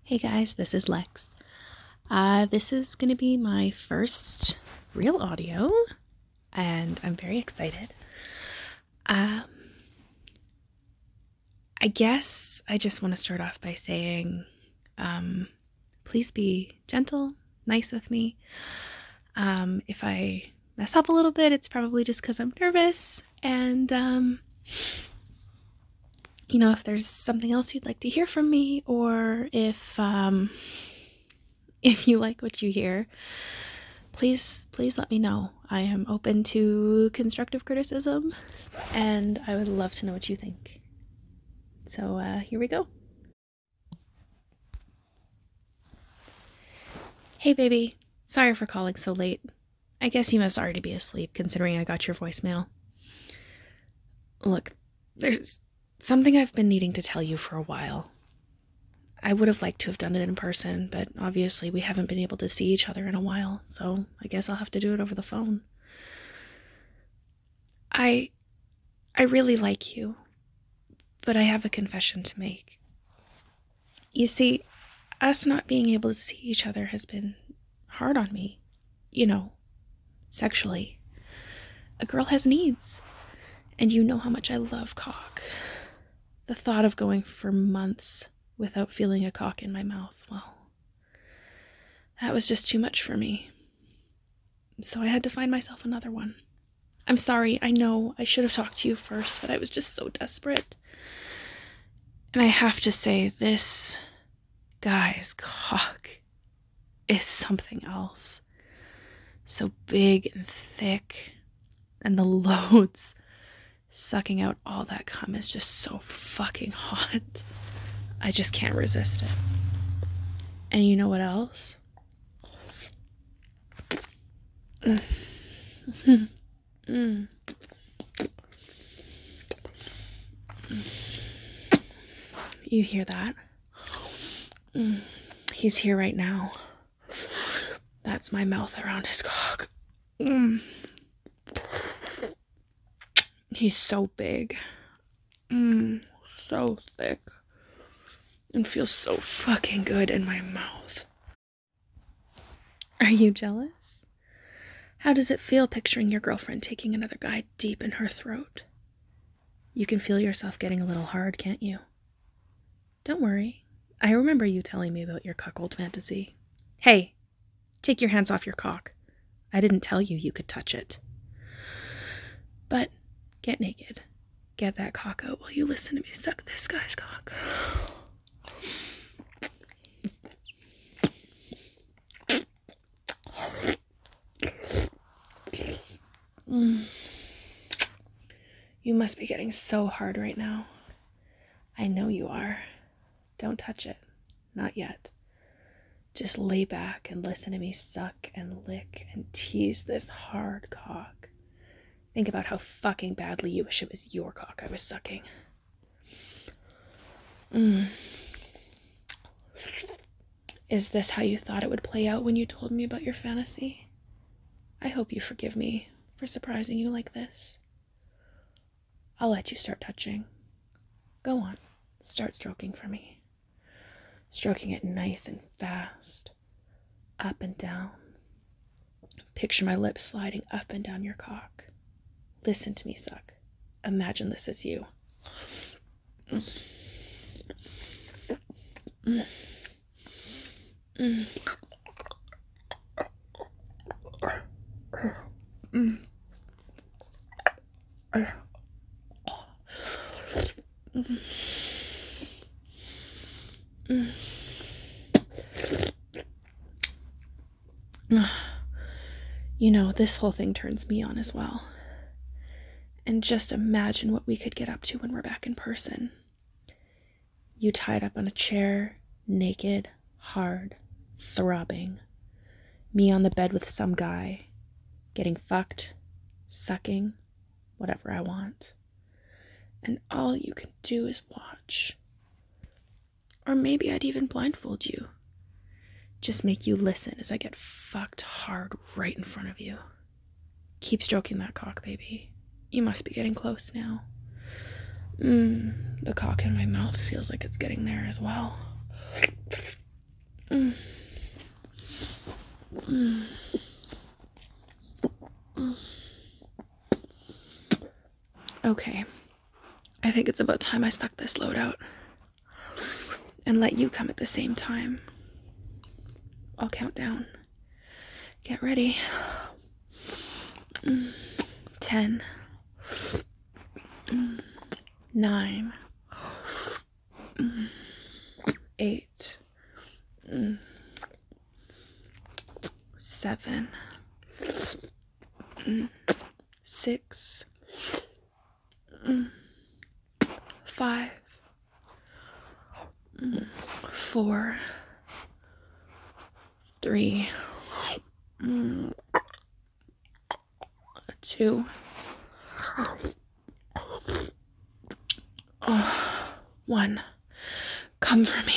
Hey guys, this is Lex. This is going to be my first real audio, and I'm very excited. I guess I just want to start off by saying, please be gentle, nice with me. If I mess up a little bit, it's probably just because I'm nervous, and if there's something else you'd like to hear from me, or if you like what you hear, please let me know. I am open to constructive criticism, and I would love to know what you think. So here we go. Hey baby, sorry for calling so late. I guess you must already be asleep considering I got your voicemail. Look, there's something I've been needing to tell you for a while. I would have liked to have done it in person, but obviously we haven't been able to see each other in a while, so I guess I'll have to do it over the phone. I really like you, but I have a confession to make. You see, us not being able to see each other has been hard on me. Sexually. A girl has needs, and you know how much I love cock. The thought of going for months without feeling a cock in my mouth, well, that was just too much for me. So I had to find myself another one. I'm sorry, I know I should have talked to you first, but I was just so desperate. And I have to say, this guy's cock is something else. So big and thick, and the loads sucking out all that cum is just so fucking hot. I just can't resist it. And you know what else? You hear that? He's here right now. That's my mouth around his cock. He's so big. So thick. And feels so fucking good in my mouth. Are you jealous? How does it feel picturing your girlfriend taking another guy deep in her throat? You can feel yourself getting a little hard, can't you? Don't worry. I remember you telling me about your cuckold fantasy. Hey, take your hands off your cock. I didn't tell you you could touch it. But get naked. Get that cock out while you listen to me suck this guy's cock. You must be getting so hard right now. I know you are. Don't touch it. Not yet. Just lay back and listen to me suck and lick and tease this hard cock. Think about how fucking badly you wish it was your cock I was sucking. Is this how you thought it would play out when you told me about your fantasy? I hope you forgive me for surprising you like this. I'll let you start touching. Go on, start stroking for me. Stroking it nice and fast, up and down. Picture my lips sliding up and down your cock. Listen to me suck. Imagine this is you. This whole thing turns me on as well. And just imagine what we could get up to when we're back in person. You tied up on a chair, naked, hard, throbbing. Me on the bed with some guy, getting fucked, sucking, whatever I want. And all you can do is watch. Or maybe I'd even blindfold you. Just make you listen as I get fucked hard right in front of you. Keep stroking that cock, baby. You must be getting close now. The cock in my mouth feels like it's getting there as well. Okay, I think it's about time I suck this load out and let you come at the same time. I'll count down. Get ready. 10, 9, 8, 7, 6, 5, 4, 3, 2, 1. Come for me.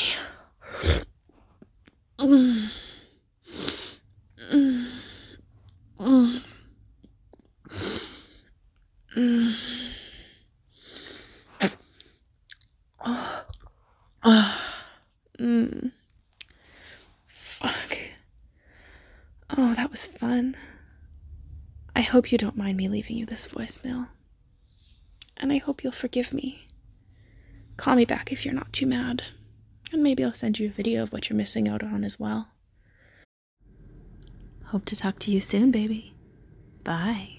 Fuck. Oh, that was fun. I hope you don't mind me leaving you this voicemail. And I hope you'll forgive me. Call me back if you're not too mad. And maybe I'll send you a video of what you're missing out on as well. Hope to talk to you soon, baby. Bye.